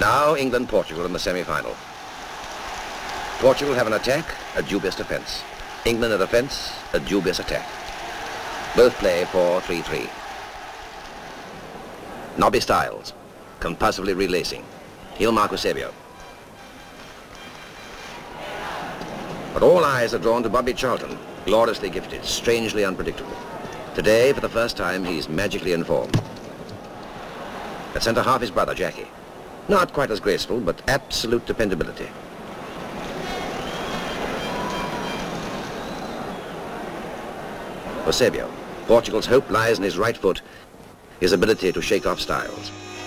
Now England-Portugal in the semi-final. Portugal have an attack, a dubious defence. England a defence, a dubious attack. Both play 4-3-3. Nobby Stiles, compulsively relacing. He'll mark Eusebio. But all eyes are drawn to Bobby Charlton, gloriously gifted, strangely unpredictable. Today, for the first time, he's magically in form. At centre half, his brother, Jackie. Not quite as graceful, but absolute dependability. Eusebio. Portugal's hope lies in his right foot, his ability to shake off Stiles.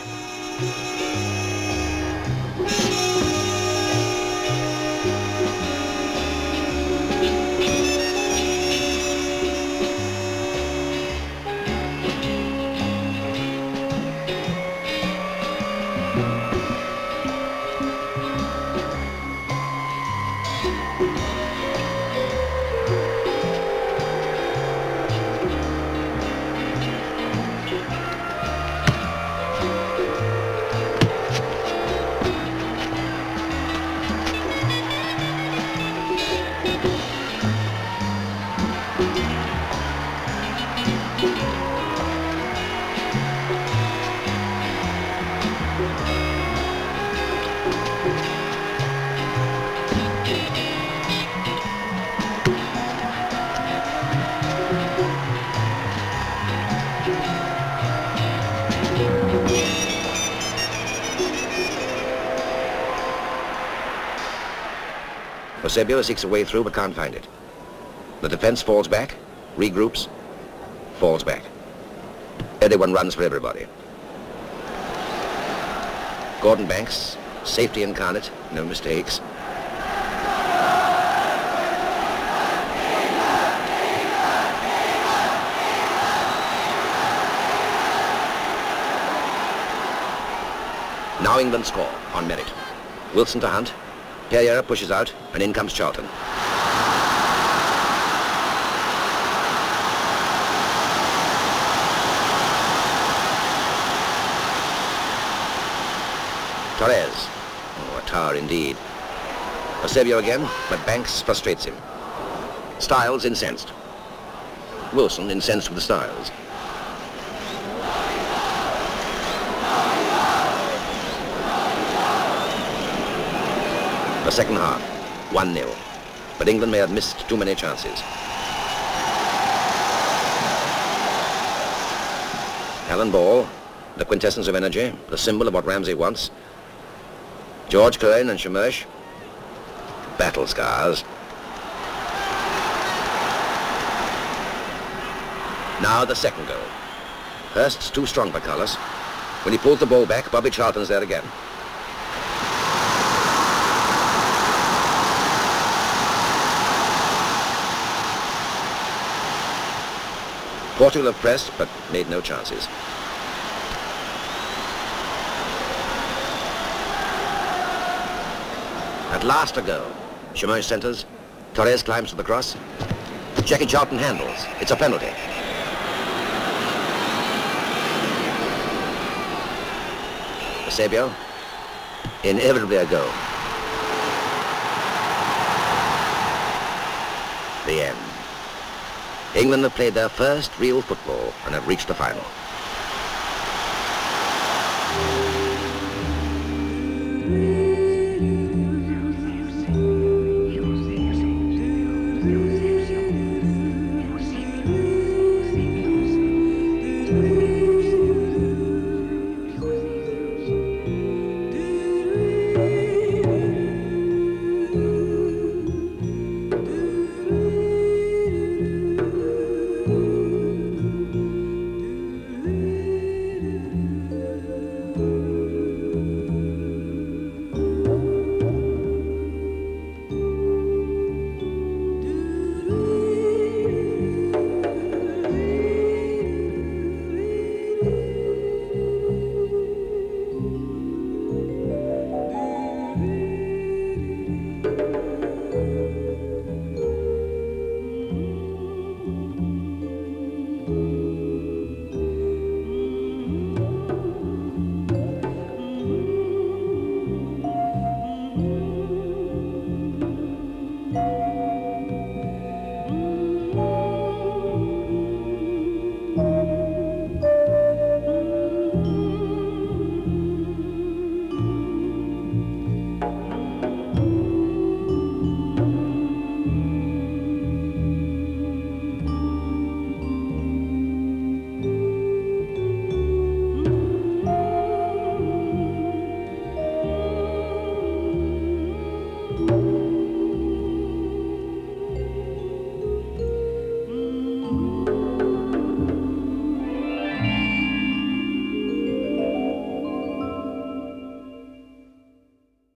Eusebio seeks a way through but can't find it. The defense falls back, regroups, falls back. Everyone runs for everybody. Gordon Banks, safety incarnate, no mistakes. Now England score on merit. Wilson to Hunt. Pereira pushes out, and in comes Charlton. Torres. Oh, a tower indeed. Eusebio again, but Banks frustrates him. Stiles incensed. Wilson incensed with the Stiles. The second half, 1-0. But England may have missed too many chances. Alan Ball, the quintessence of energy, the symbol of what Ramsey wants. George Cohen and Shemesh, battle scars. Now the second goal. Hurst's too strong for Cullis. When he pulls the ball back, Bobby Charlton's there again. Portugal have pressed, but made no chances. At last a goal. Shemesh centres. Torres climbs to the cross. Jackie Charlton handles. It's a penalty. Eusebio. Inevitably a goal. The end. England have played their first real football and have reached the final.